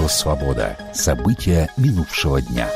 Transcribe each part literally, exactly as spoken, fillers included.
Радио «Свобода». События минувшего дня.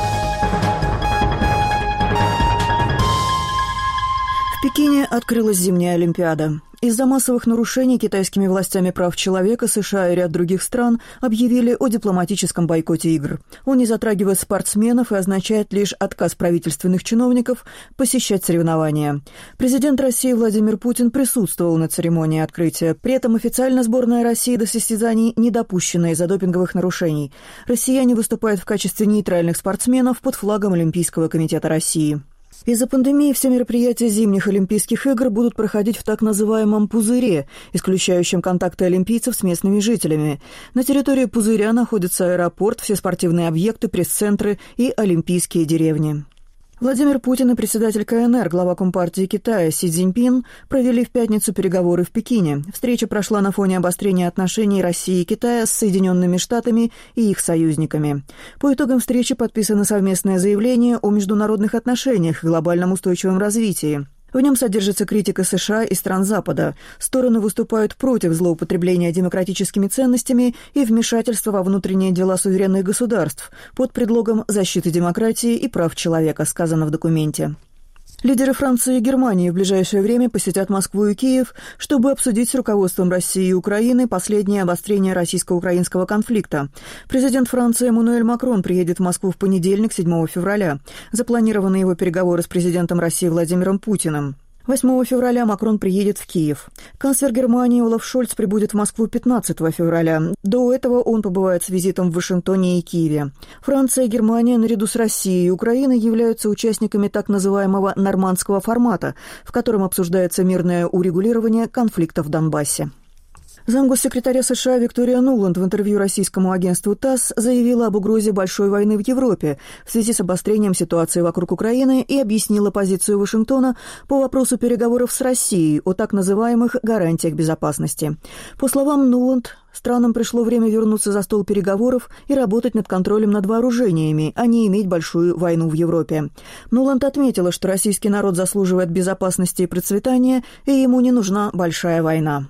В Пекине открылась зимняя Олимпиада. Из-за массовых нарушений китайскими властями прав человека США и ряд других стран объявили о дипломатическом бойкоте игр. Он не затрагивает спортсменов и означает лишь отказ правительственных чиновников посещать соревнования. Президент России Владимир Путин присутствовал на церемонии открытия. При этом официально сборная России до состязаний не допущена из-за допинговых нарушений. Россияне выступают в качестве нейтральных спортсменов под флагом Олимпийского комитета России. Из-за пандемии все мероприятия зимних Олимпийских игр будут проходить в так называемом «пузыре», исключающем контакты олимпийцев с местными жителями. На территории «пузыря» находится аэропорт, все спортивные объекты, пресс-центры и олимпийские деревни. Владимир Путин и председатель ка эн эр, глава Компартии Китая Си Цзиньпин провели в пятницу переговоры в Пекине. Встреча прошла на фоне обострения отношений России и Китая с Соединенными Штатами и их союзниками. По итогам встречи подписано совместное заявление о международных отношениях и глобальном устойчивом развитии. В нем содержится критика США и стран Запада. Стороны выступают против злоупотребления демократическими ценностями и вмешательства во внутренние дела суверенных государств под предлогом защиты демократии и прав человека, сказано в документе. Лидеры Франции и Германии в ближайшее время посетят Москву и Киев, чтобы обсудить с руководством России и Украины последнее обострение российско-украинского конфликта. Президент Франции Эммануэль Макрон приедет в Москву в понедельник, седьмого февраля. Запланированы его переговоры с президентом России Владимиром Путиным. восьмого февраля Макрон приедет в Киев. Канцлер Германии Олаф Шольц прибудет в Москву пятнадцатого февраля. До этого он побывает с визитом в Вашингтоне и Киеве. Франция и Германия наряду с Россией и Украиной являются участниками так называемого нормандского формата, в котором обсуждается мирное урегулирование конфликта в Донбассе. Замгоссекретаря США Виктория Нуланд в интервью российскому агентству ТАСС заявила об угрозе большой войны в Европе в связи с обострением ситуации вокруг Украины и объяснила позицию Вашингтона по вопросу переговоров с Россией о так называемых гарантиях безопасности. По словам Нуланд, странам пришло время вернуться за стол переговоров и работать над контролем над вооружениями, а не иметь большую войну в Европе. Нуланд отметила, что российский народ заслуживает безопасности и процветания, и ему не нужна большая война.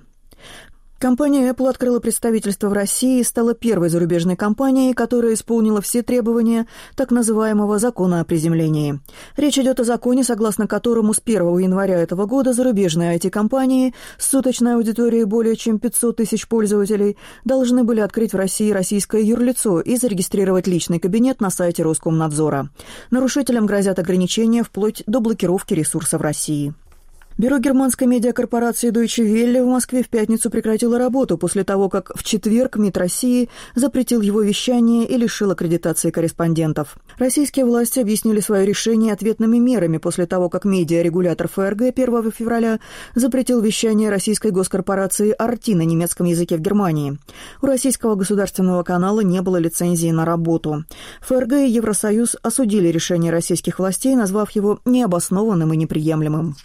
Компания Apple открыла представительство в России и стала первой зарубежной компанией, которая исполнила все требования так называемого закона о приземлении. Речь идет о законе, согласно которому с первого января этого года зарубежные ай ти-компании с суточной аудиторией более чем пятьсот тысяч пользователей должны были открыть в России российское юрлицо и зарегистрировать личный кабинет на сайте Роскомнадзора. Нарушителям грозят ограничения вплоть до блокировки ресурсов России. Бюро германской медиакорпорации Deutsche Welle в Москве в пятницу прекратило работу после того, как в четверг МИД России запретил его вещание и лишил аккредитации корреспондентов. Российские власти объяснили свое решение ответными мерами после того, как медиарегулятор эф эр гэ первого февраля запретил вещание российской госкорпорации «Арти» на немецком языке в Германии. У российского государственного канала не было лицензии на работу. эф эр гэ и Евросоюз осудили решение российских властей, назвав его необоснованным и неприемлемым.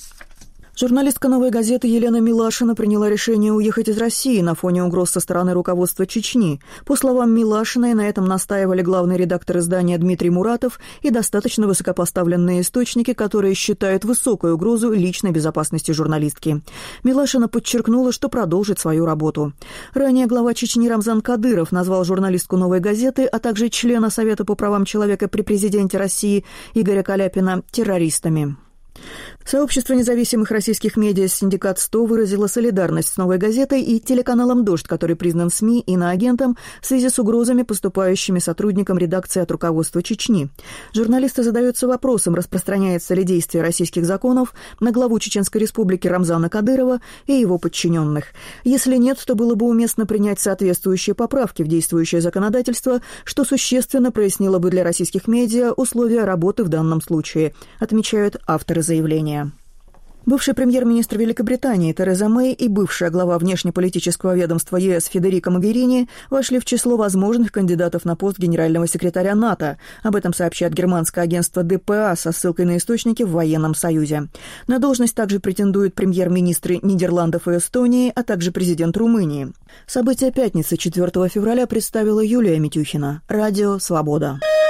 Журналистка «Новой газеты» Елена Милашина приняла решение уехать из России на фоне угроз со стороны руководства Чечни. По словам Милашиной, на этом настаивали главный редактор издания Дмитрий Муратов и достаточно высокопоставленные источники, которые считают высокую угрозу личной безопасности журналистки. Милашина подчеркнула, что продолжит свою работу. Ранее глава Чечни Рамзан Кадыров назвал журналистку «Новой газеты», а также члена Совета по правам человека при президенте России Игоря Каляпина террористами. Сообщество независимых российских медиа «Синдикат сто» выразило солидарность с «Новой газетой» и телеканалом «Дождь», который признан СМИ иноагентом в связи с угрозами, поступающими сотрудникам редакции от руководства Чечни. Журналисты задаются вопросом, распространяется ли действие российских законов на главу Чеченской республики Рамзана Кадырова и его подчиненных. Если нет, то было бы уместно принять соответствующие поправки в действующее законодательство, что существенно прояснило бы для российских медиа условия работы в данном случае, отмечают авторы заявления. Бывший премьер-министр Великобритании Тереза Мэй и бывшая глава внешнеполитического ведомства е эс Федерико Могерини вошли в число возможных кандидатов на пост генерального секретаря НАТО. Об этом сообщает германское агентство дэ пэ а со ссылкой на источники в военном союзе. На должность также претендуют премьер-министры Нидерландов и Эстонии, а также президент Румынии. События пятницы, четвёртого февраля, представила Юлия Митюхина. Радио «Свобода».